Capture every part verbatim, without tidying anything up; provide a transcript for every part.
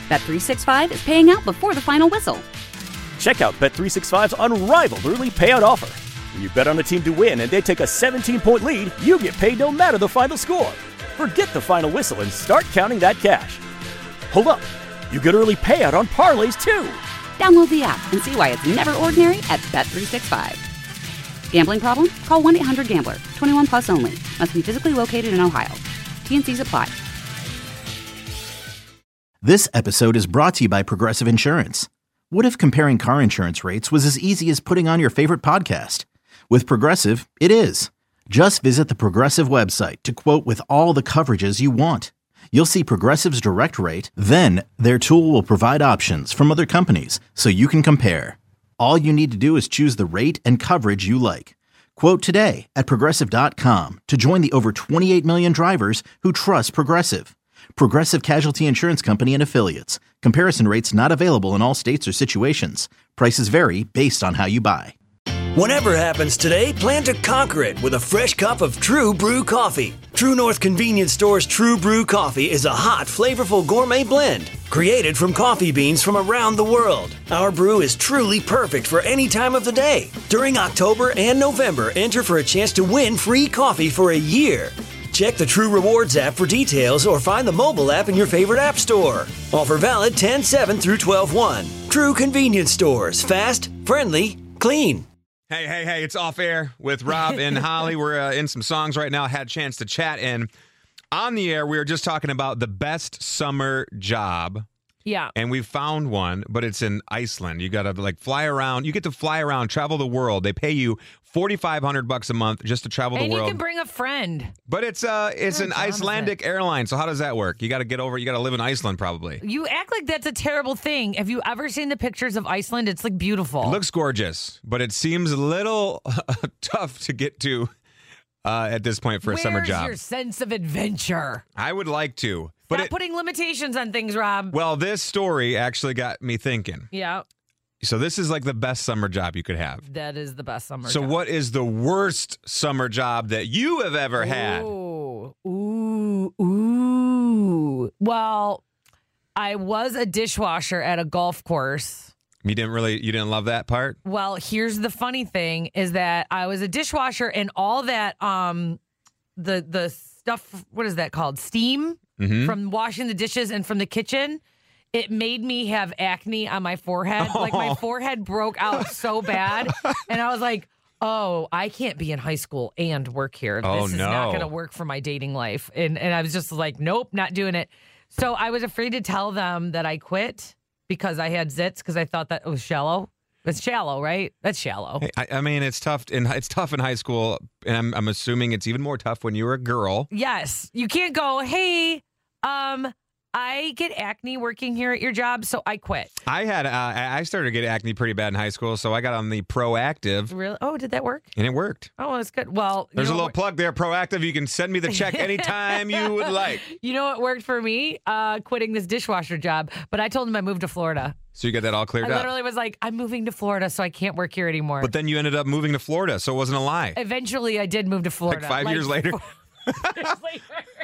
Bet three sixty-five is paying out before the final whistle. Check out Bet three sixty-five's unrivaled early payout offer. When you bet on a team to win and they take a seventeen-point lead, you get paid no matter the final score. Forget the final whistle and start counting that cash. Hold up. You get early payout on parlays, too. Download the app and see why it's never ordinary at Bet three sixty-five. Gambling problem? Call one eight hundred gambler. twenty-one plus only. Must be physically located in Ohio. T and C's apply. This episode is brought to you by Progressive Insurance. What if comparing car insurance rates was as easy as putting on your favorite podcast? With Progressive, it is. Just visit the Progressive website to quote with all the coverages you want. You'll see Progressive's direct rate, then their tool will provide options from other companies so you can compare. All you need to do is choose the rate and coverage you like. Quote today at Progressive dot com to join the over twenty-eight million drivers who trust Progressive. Progressive Casualty Insurance Company and Affiliates. Comparison rates not available in all states or situations. Prices vary based on how you buy. Whatever happens today, plan to conquer it with a fresh cup of True Brew coffee. True North Convenience Store's True Brew coffee is a hot, flavorful gourmet blend created from coffee beans from around the world. Our brew is truly perfect for any time of the day. During October and November, enter for a chance to win free coffee for a year. Check the True Rewards app for details or find the mobile app in your favorite app store. Offer valid ten seven through twelve one. True Convenience Stores. Fast, friendly, clean. Hey, hey, hey, it's Off Air with Rob and Holly. We're uh, in some songs right now. Had a chance to chat. And on the air, we were just talking about the best summer job. Yeah. And we found one, but it's in Iceland. You got to like fly around. You get to fly around, travel the world. They pay you forty-five hundred bucks a month just to travel and the world. And you can bring a friend. But it's uh it's an Icelandic airline. So how does that work? You got to get over. You got to live in Iceland probably. You act like that's a terrible thing. Have you ever seen the pictures of Iceland? It's like beautiful. It looks gorgeous, but it seems a little tough to get to uh, at this point for a Where's summer job. Where's your sense of adventure? I would like to. But Stop it, putting limitations on things, Rob. Well, this story actually got me thinking. Yeah. So this is like the best summer job you could have. That is the best summer so job. So what is the worst summer job that you have ever had? Ooh, ooh, ooh. Well, I was a dishwasher at a golf course. You didn't really, you didn't love that part? Well, here's the funny thing is that I was a dishwasher and all that, um, the, the stuff, what is that called? Steam? Mm-hmm. From washing the dishes and from the kitchen, it made me have acne on my forehead. Oh. Like my forehead broke out so bad. And I was like, oh, I can't be in high school and work here. Oh, this is no. not going to work for my dating life. And and I was just like, nope, not doing it. So I was afraid to tell them that I quit because I had zits because I thought that it was shallow. It's shallow, right? That's shallow. Hey, I, I mean, it's tough in it's tough in high school, and I'm, I'm assuming it's even more tough when you were a girl. Yes, you can't go, hey, um, I get acne working here at your job, so I quit. I had uh, I started to get acne pretty bad in high school, so I got on the Proactive. Really? Oh, did that work? And it worked. Oh, that's good. Well, there's you know a little plug there, Proactive. You can send me the check anytime you would like. You know what worked for me? Uh, quitting this dishwasher job. But I told him I moved to Florida. So you got that all cleared I up? I literally was like, I'm moving to Florida, so I can't work here anymore. But then you ended up moving to Florida, so it wasn't a lie. Eventually, I did move to Florida. Like five like, years later? Four years later.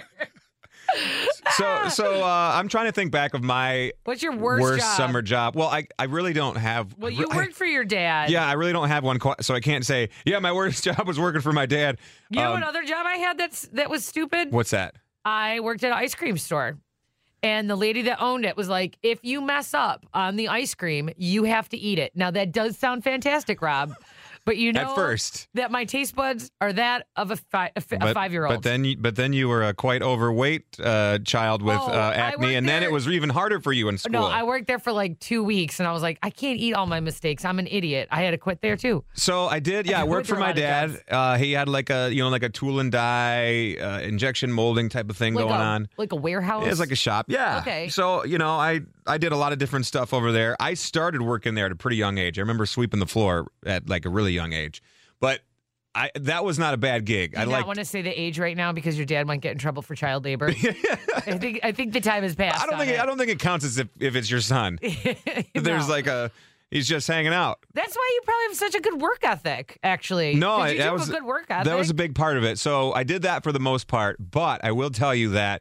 So, so uh, I'm trying to think back of my What's your worst, worst job? summer job. Well, I, I really don't have. Well, you I, worked for your dad. Yeah, I really don't have one, so I can't say. Yeah, my worst job was working for my dad. You um, know another job I had that's that was stupid? What's that? I worked at an ice cream store, and the lady that owned it was like, "If you mess up on the ice cream, you have to eat it." Now that does sound fantastic, Rob. But you know At first. that my taste buds are that of a, fi- a, fi- but, a five-year-old. But then, you, but then you were a quite overweight uh, child with oh, uh, acne, and then there. it was even harder for you in school. No, I worked there for like two weeks, and I was like, I can't eat all my mistakes. I'm an idiot. I had to quit there too. So I did. Yeah, I, I worked for my dad. Uh, he had like a you know like a tool and die uh, injection molding type of thing like going a, on. Like a warehouse. It was like a shop. Yeah. Okay. So you know, I I did a lot of different stuff over there. I started working there at a pretty young age. I remember sweeping the floor at like a really young age. But I that was not a bad gig. You I don't like want to say the age right now because your dad might get in trouble for child labor. I think I think the time has passed. I don't think it. it, I don't think it counts as if, if it's your son. There's No. like a he's just hanging out. That's why you probably have such a good work ethic. Actually, No, Did you that do was a good work ethic. That was a big part of it. So I did that for the most part. But I will tell you that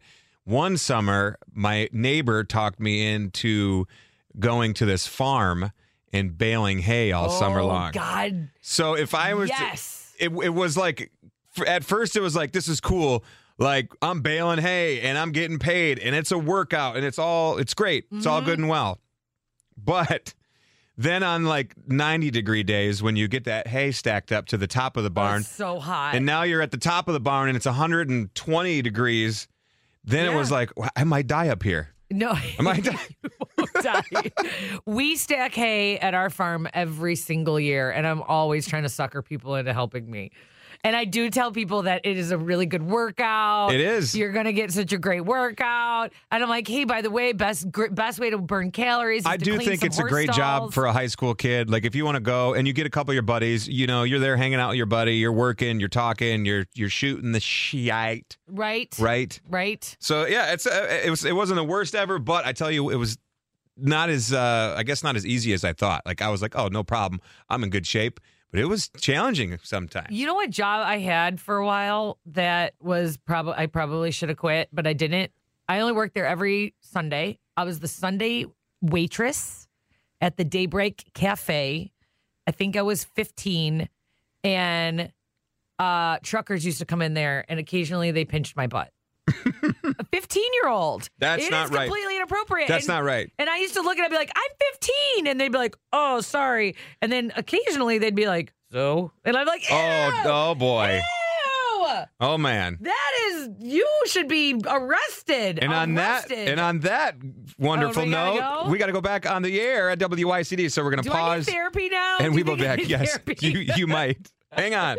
one summer, my neighbor talked me into going to this farm and baling hay all oh, summer long. God. So if I was, yes. to, it, it was like, at first it was like, this is cool. Like, I'm baling hay and I'm getting paid and it's a workout and it's all, it's great. It's mm-hmm. all good and well. But then on like ninety degree days, when you get that hay stacked up to the top of the barn. It's so hot. And now you're at the top of the barn and it's one hundred twenty degrees. Then yeah. it was like, I might die up here. No, I might die. You won't die. We stack hay at our farm every single year, and I'm always trying to sucker people into helping me. And I do tell people that it is a really good workout. It is. You're going to get such a great workout. And I'm like, hey, by the way, best best way to burn calories is I to do clean think some it's a horse great stalls. job for a high school kid. Like, if you want to go and you get a couple of your buddies, you know, you're there hanging out with your buddy, you're working, you're talking, you're you're shooting the shite. Right. Right. Right. So, yeah, it's uh, it was it wasn't the worst ever, but I tell you, it was not as, uh, I guess, not as easy as I thought. Like, I was like, oh, no problem. I'm in good shape. But it was challenging sometimes. You know what job I had for a while that was probably I probably should have quit, but I didn't. I only worked there every Sunday. I was the Sunday waitress at the Daybreak Cafe. I think I was fifteen, and uh, truckers used to come in there, and occasionally they pinched my butt. A fifteen-year-old. That's it not is right. completely inappropriate. That's and, not right. And I used to look at it and be like, I'm fifteen. And they'd be like, oh, sorry. And then occasionally they'd be like, so? And I'm like, ew. Oh, oh boy. Ew. Oh, man. That is, you should be arrested. And on arrested. that, and on that wonderful oh, we note, go? we got to go back on the air at W I C D. So we're going to Do pause. I get therapy now? And Do we will be back. Yes, therapy? you you might. Hang on.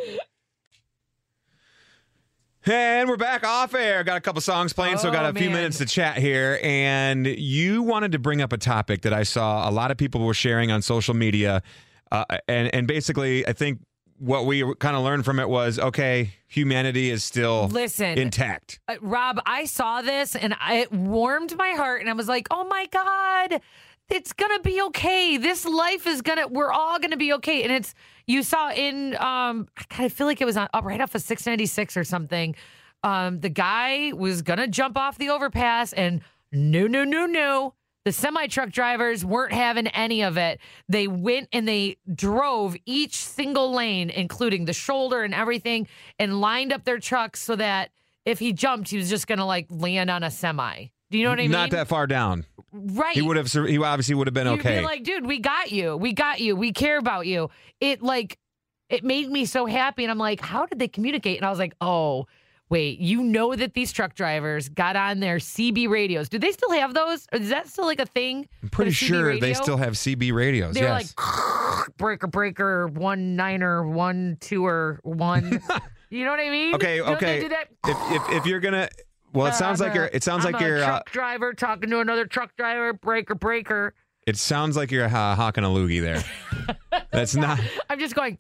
And we're back off air. Got a couple songs playing, oh, so got a man. few minutes to chat here. And you wanted to bring up a topic that I saw a lot of people were sharing on social media. Uh, and, and basically, I think what we kind of learned from it was, okay, humanity is still Listen, intact. Uh, Rob, I saw this and I, it warmed my heart. And I was like, oh, my God, it's going to be okay. This life is going to, we're all going to be okay. And it's, you saw in, um, I feel like it was on, up right off of six ninety-six or something. Um, the guy was going to jump off the overpass and no, no, no, no. The semi-truck drivers weren't having any of it. They went and they drove each single lane, including the shoulder and everything, and lined up their trucks so that if he jumped, he was just going to like land on a semi. Do you know what I mean? Not that far down. Right. He would have, he obviously would have been You'd okay. You'd be like, dude, we got you. We got you. We care about you. It like, it made me so happy. And I'm like, how did they communicate? And I was like, oh, wait, you know that these truck drivers got on their C B radios. Do they still have those? Or is that still like a thing? I'm pretty sure radio? they still have C B radios. They're yes. like breaker, breaker, one niner, one twoer, one. You know what I mean? Okay, Don't okay. they do that? If, if if you're gonna, well, it sounds uh, like you're. It sounds I'm like a you're. truck Uh, driver talking to another truck driver. Breaker, breaker. it sounds like you're uh, hawking a loogie there. That's not. I'm just going.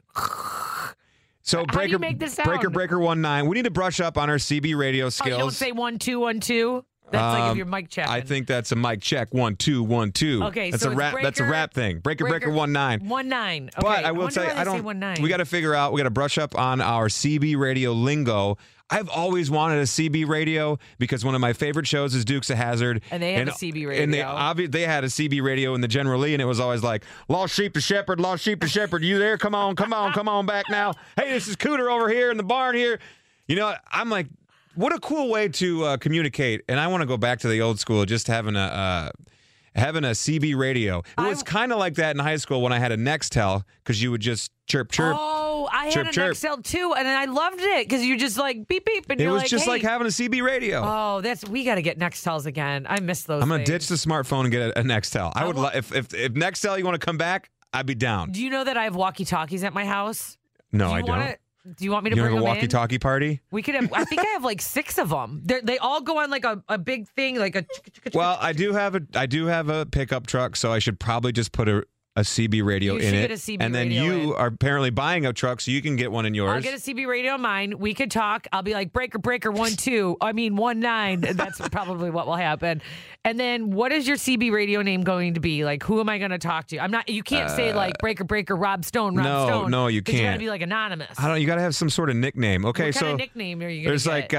So How breaker, do you make this sound? breaker, breaker, one nine. We need to brush up on our C B radio skills. Oh, you don't say one two one two. That's um, like if you're mic checking. I think that's a mic check. One two one two. Okay, that's so a it's rap. breaker, that's a rap thing. Breaker, breaker, breaker one nine. One nine. Okay. But I will I say, why I they say don't. one nine. We got to figure out. We got to brush up on our C B radio lingo. I've always wanted a C B radio because one of my favorite shows is Dukes of Hazzard. And they have a C B radio. And they obvi- they had a C B radio in the General Lee, and it was always like, lost sheep to shepherd, lost sheep to shepherd. You there? Come on, come on, come on back now. Hey, this is Cooter over here in the barn here. You know, I'm like, what a cool way to uh, communicate. And I want to go back to the old school, just having a uh, having a C B radio. It was kind of like that in high school when I had a Nextel, because you would just chirp, chirp. Oh, I chirp, had a chirp. Nextel too, and I loved it because you just like beep beep, and It you're was like, just hey. like having a C B radio. Oh, that's we got to get Nextels again. I miss those. I'm gonna things. ditch the smartphone and get a, a Nextel. I, I would wa- lo- if if if Nextel you want to come back, I'd be down. Do you know that I have walkie talkies at my house? No, do you I don't. Wanna, do you want me to You bring have a them in? walkie-talkie party? We could have. I think I have like six of them. They're, they all go on like a, a big thing, like a. Well, I do have a I do have a pickup truck, so I should probably just put a a C B radio You in should it. get a C B and then radio you in. are apparently buying a truck so you can get one in yours. I'll get a C B radio in mine. We could talk. I'll be like, breaker, breaker, one, two. I mean, one, nine. That's probably what will happen. And then what is your C B radio name going to be? Like, who am I going to talk to? I'm not, you can't say like breaker, breaker, Rob Stone, Rob no, Stone. no, you 'cause You got to can't. be like anonymous. I don't. You got to have some sort of nickname. Okay, What so kind of nickname are you going there's to get? like uh,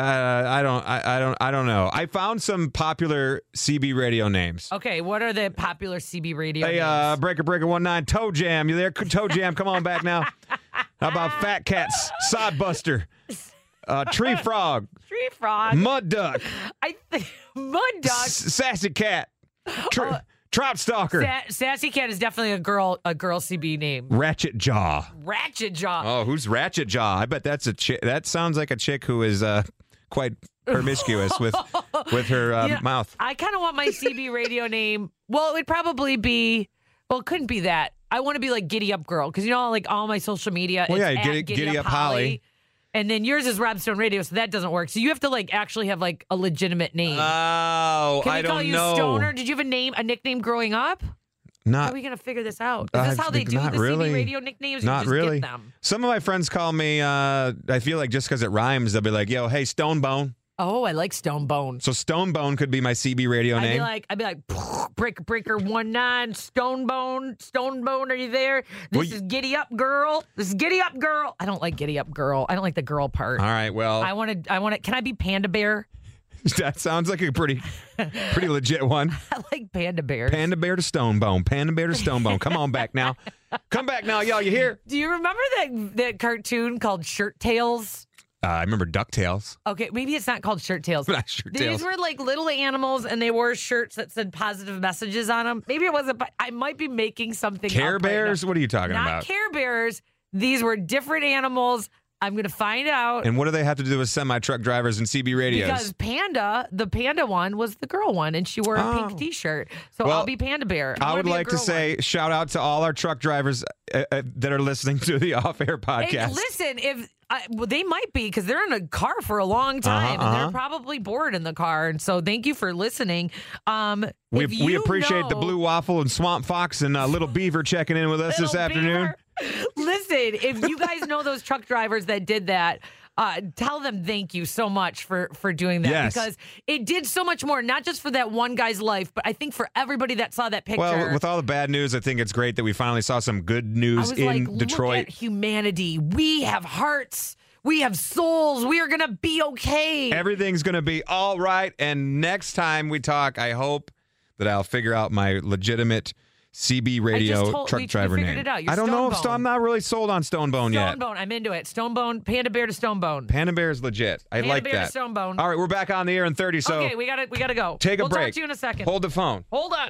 I don't, I, I don't, I don't know. I found some popular C B radio names. Okay, what are the popular C B radio Hey, names? uh, breaker, breaker, one nine, Toe Jam. You there? Toe Jam, come on back now. How about Fat Cats, Sodbuster, uh, Tree Frog, Tree Frog. Mud Duck, I think Mud Duck. S- Sassy Cat, Tr- Uh, Trout Stalker, Sa- Sassy Cat is definitely a girl, a girl C B name. Ratchet Jaw. Ratchet Jaw. Oh, who's Ratchet Jaw? I bet that's a chick. That sounds like a chick who is uh, quite promiscuous with with her uh, You know, mouth. I kind of want my C B radio name. Well, it would probably be. Well, it couldn't be that. I want to be like Giddy Up Girl because you know, like all my social media. Well, it's yeah, at Giddy- Giddy Up Holly. And then yours is Rob Stone Radio, so that doesn't work. So you have to like actually have like a legitimate name. Oh, Can we I call don't you know. Stoner? Did you have a name, a nickname growing up? How Not are we gonna figure this out? Is this I how they think do not the really. C B radio nicknames? Or Not you just really. Get them? Some of my friends call me. Uh, I feel like just because it rhymes, they'll be like, "Yo, hey, Stonebone." Oh, I like Stone Bone. So Stonebone could be my C B radio I'd name. be like, I'd be like, breaker, breaker, one nine, Stone Bone, Stone Bone, are you there? This Well, is Giddy Up Girl. This is Giddy Up Girl. I don't like Giddy Up Girl. I don't like the girl part. All right, well, I want to. I want to. Can I be Panda Bear? that sounds like a pretty, pretty legit one. I like Panda Bears. Panda Bear to Stonebone. Panda Bear to Stonebone. Come on back now. Come back now, y'all. You hear? Do you remember that that cartoon called Shirt Tails? Uh, I remember DuckTales. Okay, maybe it's not called Shirt Tails. Not Shirt These Tails. were like little animals, and they wore shirts that said positive messages on them. Maybe it wasn't. But I might be making something. Care up right Bears? now. What are you talking Not about? Care Bears. These were different animals. I'm going to find out. And what do they have to do with semi-truck drivers and C B radios? Because Panda, the Panda one, was the girl one, and she wore a Oh. pink T-shirt. So Well, I'll be Panda Bear. I wanna would be a like to girl say one. shout out to all our truck drivers uh, uh, that are listening to the off-air podcast. Hey, listen, if I, well, they might be because they're in a car for a long time, Uh-huh, and uh-huh. they're probably bored in the car. And so, thank you for listening. Um, we if we you appreciate the know- Blue Waffle and Swamp Fox and uh, Little Beaver checking in with us this Little afternoon. Beaver. Listen, if you guys know those truck drivers that did that, uh, tell them thank you so much for for doing that Yes. because it did so much more, not just for that one guy's life, but I think for everybody that saw that picture. Well, with all the bad news, I think it's great that we finally saw some good I news was in like, look Detroit. at humanity. We have hearts. We have souls. We are gonna be okay. Everything's going to be all right. And next time we talk, I hope that I'll figure out my legitimate C B radio told- truck we- we driver figured name. it out. You're I don't know if Stonebone. Sto- I'm not really sold on Stonebone yet. Stonebone, I'm into it. Stonebone, Panda Bear to Stonebone. Panda Bear is legit. I Panda like Bear to that. Stonebone. All right, we're back on the air in thirty. So okay, we gotta we gotta go. take a we'll break. Talk to you in a second. Hold the phone. Hold on.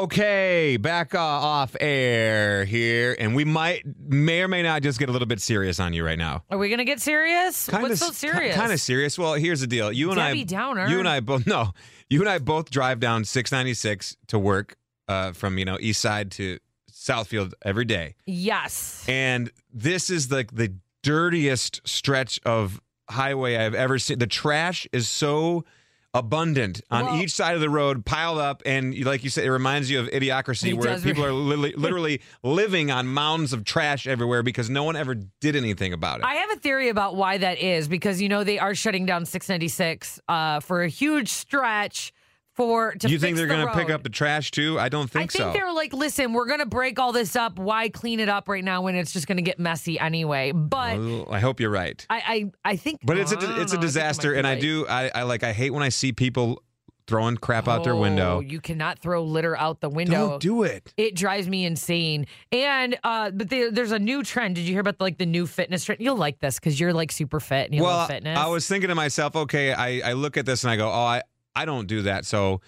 Okay, back uh, off air here, and we might may or may not just get a little bit serious on you right now. Are we gonna get serious? Kind What's of so serious? Kind of serious. Well, here's the deal. You and Debbie I, Downer. you and I both no, you and I both drive down six ninety-six to work uh, from you know East Side to Southfield every day, Yes. and this is like the dirtiest stretch of highway I've ever seen. The trash is so abundant on Well- each side of the road, piled up, and like you said, it reminds you of Idiocracy, It where does. people are li- literally living on mounds of trash everywhere because no one ever did anything about it. I have a theory about why that is because you know they are shutting down six ninety-six uh, for a huge stretch for to you think fix they're the going to pick road. up the trash too? I don't I think, think so. they're like, listen, we're gonna break all this up. Why clean it up right now when it's just gonna get messy anyway? But Well, I hope you're right. I, I, I think, But it's Oh, I don't a it's a know. I think it might disaster, be and I right. do I, I like I hate when I see people throwing crap out their Oh, window. You cannot throw litter out the window. Don't do it. It drives me insane. And uh, but there, there's a new trend. Did you hear about like the new fitness trend? You'll like this because you're like super fit and you Well, love fitness. I was thinking to myself, okay, I, I look at this and I go, oh, I, I don't do that, so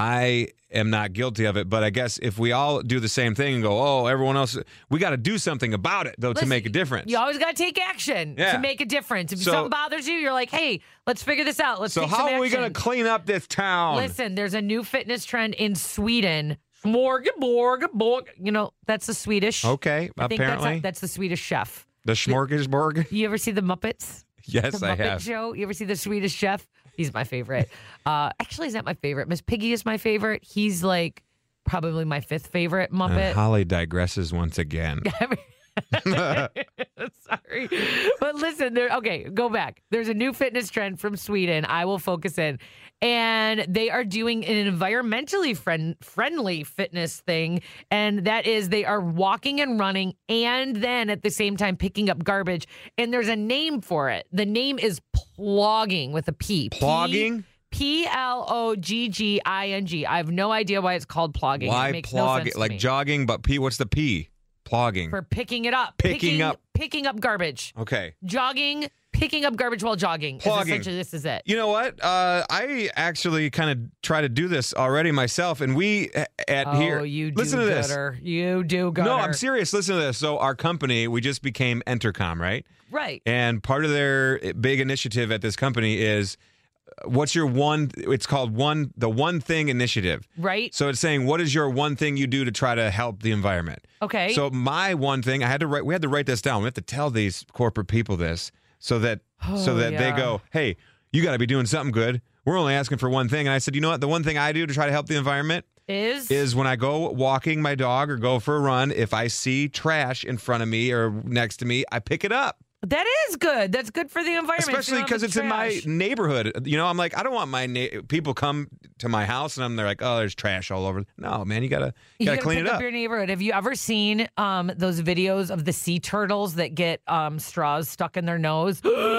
I am not guilty of it. But I guess if we all do the same thing and go, oh, everyone else, we got to do something about it though to Listen, make a difference. You always got to take action Yeah. to make a difference. If So- something bothers you, you're like, hey, let's figure this out. Let's so take how some are we action. going to clean up this town? Listen, there's a new fitness trend in Sweden. Smorgasbord, borg. You know, that's the Swedish. Okay, I think apparently that's, that's the Swedish chef. the Smorgasbord. You ever see the Muppets? Yes, the I Muppet have. Show. You ever see the Swedish Chef? He's my favorite. Uh, actually, he's not my favorite. Miss Piggy is my favorite. He's like, probably my fifth favorite And Muppet. Holly digresses once again. Sorry. But listen, there okay, go back. There's a new fitness trend from Sweden. I will focus in. And they are doing an environmentally friend, friendly fitness thing. And that is they are walking and running and then at the same time picking up garbage. And there's a name for it. The name is plogging with a P. Plogging? P L O G G I N G. I have no idea why it's called plogging. Why it makes plog? no sense to like me. jogging, but P, what's the P? Plogging. For picking it up. Picking up. Picking up garbage. Okay. Jogging, picking up garbage while jogging. Is Plogging. essentially, this is it. You know what? Uh, I actually kind of try to do this already myself, and we at Oh, here. you do listen to this. gooder. You do gooder. No, I'm serious. Listen to this. So our company, we just became Entercom, right? Right. And part of their big initiative at this company is uh, what's your one? It's called one the one thing initiative. Right. So it's saying what is your one thing you do to try to help the environment? Okay. So my one thing, I had to write. We had to write this down. We have to tell these corporate people this so that so Oh, that they yeah. go, hey, you got to be doing something good. We're only asking for one thing. And I said, you know what? The one thing I do to try to help the environment is is when I go walking my dog or go for a run, if I see trash in front of me or next to me, I pick it up. that is good. That's good for the environment. Especially because it's in my neighborhood. You know, I'm like, I don't want my na- people come to my house and I'm they're like, oh, there's trash all over. No, man, you gotta you You gotta gotta clean pick it up up. your neighborhood. Have you ever seen um, those videos of the sea turtles that get um, straws stuck in their nose?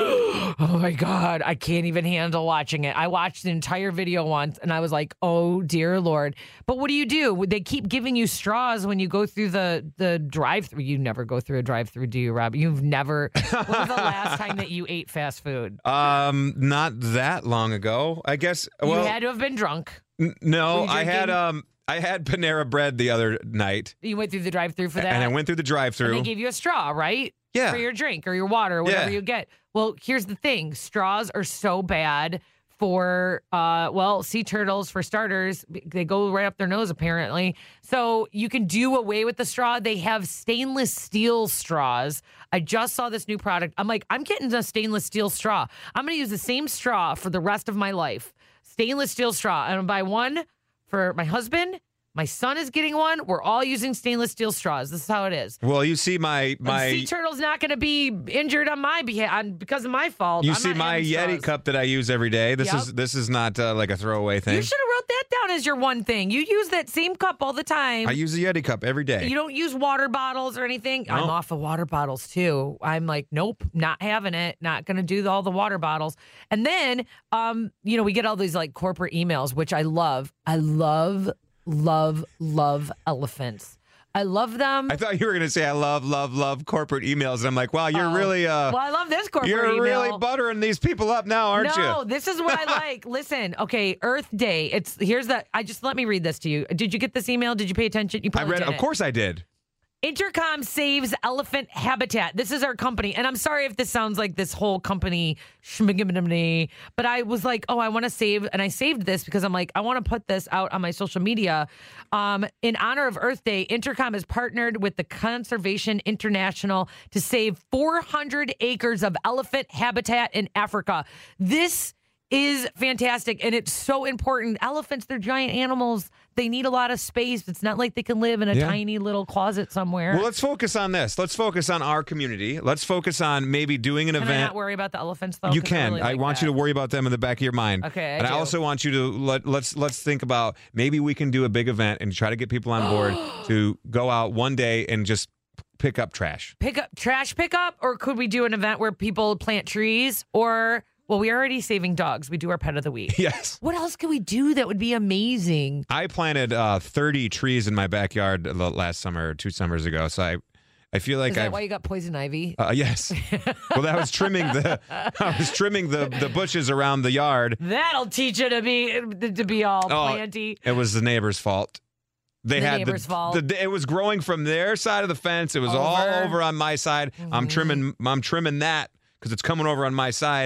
Oh my God, I can't even handle watching it. I watched the entire video once and I was like, oh dear Lord. But what do you do? They keep giving you straws when you go through the, the drive-through. You never go through a drive-through, do you, Rob? You've never. When was the last time that you ate fast food? Um, not that long ago, I guess. Well, you had to have been drunk. n- no, Were you I had drinking? um, I had Panera Bread the other night, You went through the drive-through for that. and I went through the And drive-through. they gave you a straw, right? Yeah. For your drink or your water or whatever Yeah. you get. Well, here's the thing. Straws are so bad for, uh, well, sea turtles, for starters. They go right up their nose, apparently. So you can do away with the straw. They have stainless steel straws. I just saw this new product. I'm like, I'm getting a stainless steel straw. I'm going to use the same straw for the rest of my life. Stainless steel straw. I'm going to buy one for my husband. My son is getting one. We're all using stainless steel straws. This is how it is. well, you see my My my sea turtle's not going to be injured on my behalf on, because of my fault. you I'm see not my having Yeti straws. cup that I use every day. This Yep. is this is not uh, like a throwaway thing. You should have wrote that down as your one thing. You use that same cup all the time. I use a Yeti cup every day. You don't use water bottles or anything. I'm No. off of water bottles too. I'm like, nope, not having it. Not going to do all the water bottles. And then, um, you know, we get all these like corporate emails, which I love. I love, love, love elephants. I love them. I thought you were going to say I love, love, love corporate emails, and I'm like, wow, you're Oh. really, uh, well, I love this corporate you're email. really buttering these people up now, aren't no, you? this is what I like. Listen, okay, Earth Day. It's here's the. I just let me read this to you. Did you get this email? Did you pay attention? You I probably read. didn't. Of course, I did. Intercom saves elephant habitat. This is our company. And I'm sorry if this sounds like this whole company schmigimnimney, but I was like, oh, I want to save. And I saved this because I'm like, I want to put this out on my social media. Um, in honor of Earth Day, Intercom has partnered with the Conservation International to save four hundred acres of elephant habitat in Africa. This is fantastic, and it's so important. Elephants, they're giant animals. They need a lot of space. It's not like they can live in a Yeah. tiny little closet somewhere. Well, let's focus on this. Let's focus on our community. Let's focus on maybe doing an Can I event. not worry about the elephants, though? You 'Cause can. really I like want that. you to worry about them in the back of your mind. Okay, I and I do. also want you to let let's let's think about maybe we can do a big event and try to get people on board to go out one day and just pick up trash. Pick up trash pickup, or could we do an event where people plant trees? Or, well, we're already saving dogs. We do our pet of the week. Yes. What else could we do that would be amazing? I planted uh, thirty trees in my backyard the last summer, two summers ago. So I, I feel like Is that I've. why you got poison ivy? Uh, yes. Well, that was trimming the. I was trimming the the bushes around the yard. That'll teach you to be to be all Oh, planty. It was the neighbor's fault. They The had neighbor's the, fault. The, it was growing from their side of the fence. It was all Over. over on my side. I'm trimming. I'm trimming that because it's coming over on my side.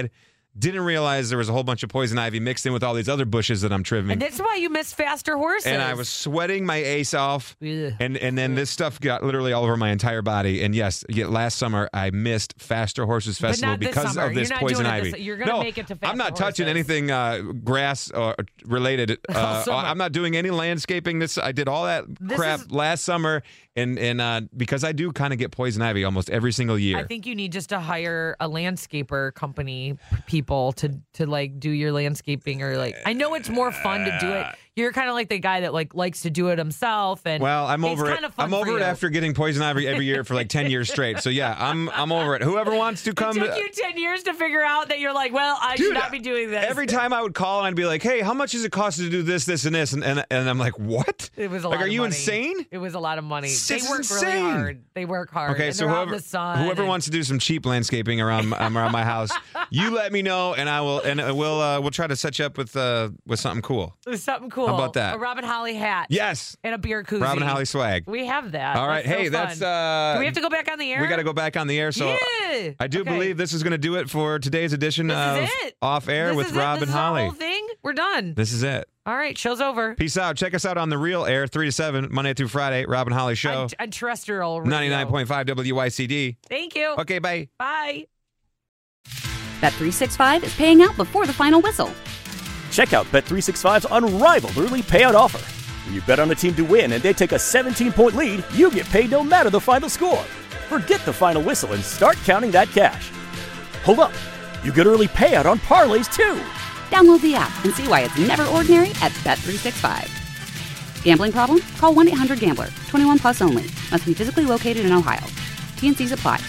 Didn't realize there was a whole bunch of poison ivy mixed in with all these other bushes that I'm trimming. And that's why you miss faster horses. And I was sweating my ace off. Ugh. And and then this stuff got literally all over my entire body. And yes, yet last summer I missed Faster Horses But Festival not this because summer. of this You're not poison doing it ivy. this- you're gonna no, make it to I'm not Faster touching Horses. anything uh, grass uh, related. Uh, summer. I'm not doing any landscaping. This I did all that This crap is- last summer, and and uh, because I do kind of get poison ivy almost every single year. I think you need just to hire a landscaper company people to to like do your landscaping or like I know it's more fun to do it. You're kind of like the guy that like likes to do it himself and Well, I'm it's over it. kind of fun I'm for over it you. after getting poison ivy every year for like ten years straight. So yeah, I'm I'm over it. Whoever wants to come It took to, you ten years to figure out that you're like, well, I Dude, should not be doing this. Every time I would call and I'd be like, "Hey, how much does it cost to do this, this, and this?" And and, and I'm like, "What? It was a like, lot are of you money. insane?" It was a lot of money. This They is work insane. really hard. They work hard. Okay, and so they're out whoever in the sun whoever and- wants to do some cheap landscaping around um, around my house, you let me know, and I will, and we'll uh, we'll try to set you up with uh, with something cool. There's something cool. How about that? A Robin Holly hat. Yes, And a beer koozie. Robin Holly swag. We have that. All right, That's so hey, that's fun. uh, Do we have to go back on the air? we got to go back on the air. So Yeah. I do Okay. believe this is going to do it for today's edition This of is it. Off Air This with is it. Rob This and is our Holly. whole thing. We're done. This is it. All right, show's over. Peace out. Check us out on the Real Air, three to seven, Monday through Friday. Rob and Holly Show, On, on terrestrial radio. ninety-nine point five W I C D. Thank you. Okay, bye. Bye. Bet three sixty-five is paying out before the final whistle. Check out Bet three sixty-five's unrivaled early payout offer. When you bet on a team to win and they take a seventeen-point lead, you get paid no matter the final score. Forget the final whistle and start counting that cash. Hold up. You get early payout on parlays too. Download the app and see why it's never ordinary at Bet three sixty-five. Gambling problem? Call one eight hundred gambler. twenty-one plus only. Must be physically located in Ohio. T N Cs apply.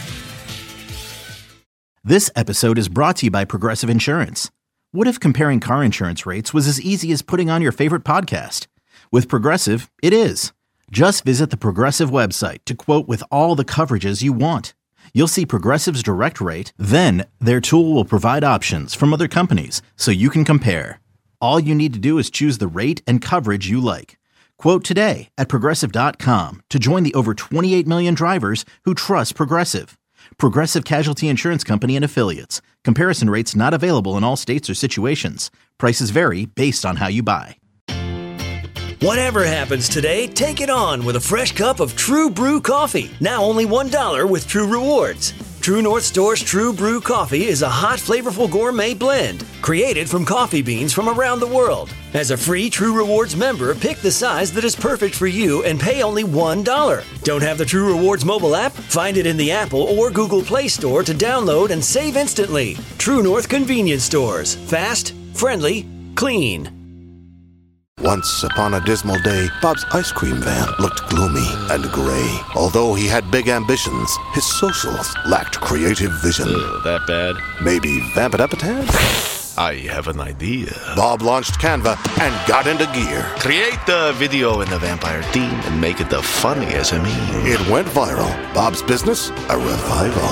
This episode is brought to you by Progressive Insurance. What if comparing car insurance rates was as easy as putting on your favorite podcast? With Progressive, it is. Just visit the Progressive website to quote with all the coverages you want. You'll see Progressive's direct rate, then their tool will provide options from other companies so you can compare. All you need to do is choose the rate and coverage you like. Quote today at Progressive dot com to join the over twenty-eight million drivers who trust Progressive. Progressive Casualty Insurance Company and Affiliates. Comparison rates not available in all states or situations. Prices vary based on how you buy. Whatever happens today, take it on with a fresh cup of True Brew coffee. Now only one dollar with True Rewards. True North Store's True Brew coffee is a hot, flavorful gourmet blend created from coffee beans from around the world. As a free True Rewards member, pick the size that is perfect for you and pay only one dollar. Don't have the True Rewards mobile app? Find it in the Apple or Google Play Store to download and save instantly. True North Convenience Stores. Fast, friendly, clean. Once upon a dismal day, Bob's ice cream van looked gloomy and gray. Although he had big ambitions, his socials lacked creative vision. Uh, that bad? Maybe vamp it up a tad? I have an idea. Bob launched Canva and got into gear. Create the video in the vampire theme and make it the funniest of me. It went viral. Bob's business, a revival.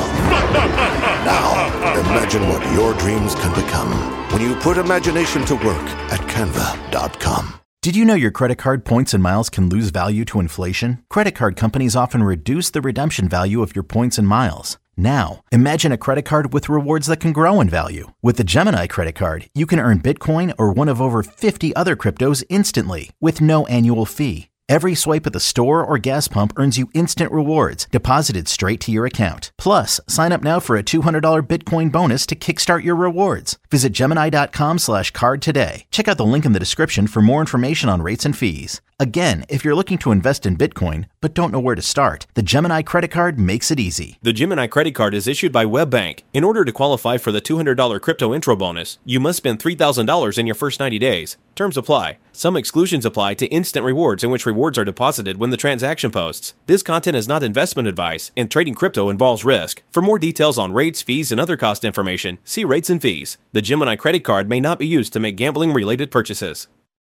Now, imagine what your dreams can become when you put imagination to work at canva dot com. Did you know your credit card points and miles can lose value to inflation? Credit card companies often reduce the redemption value of your points and miles. Now, imagine a credit card with rewards that can grow in value. With the Gemini credit card, you can earn Bitcoin or one of over fifty other cryptos instantly with no annual fee. Every swipe at the store or gas pump earns you instant rewards deposited straight to your account. Plus, sign up now for a two hundred dollars Bitcoin bonus to kickstart your rewards. Visit Gemini.com slash card today. Check out the link in the description for more information on rates and fees. Again, if you're looking to invest in Bitcoin but don't know where to start, the Gemini credit card makes it easy. The Gemini credit card is issued by WebBank. In order to qualify for the two hundred dollars crypto intro bonus, you must spend three thousand dollars in your first ninety days. Terms apply. Some exclusions apply to instant rewards, in which rewards are deposited when the transaction posts. This content is not investment advice, and trading crypto involves risk. For more details on rates, fees, and other cost information, see rates and fees. The Gemini credit card may not be used to make gambling-related purchases.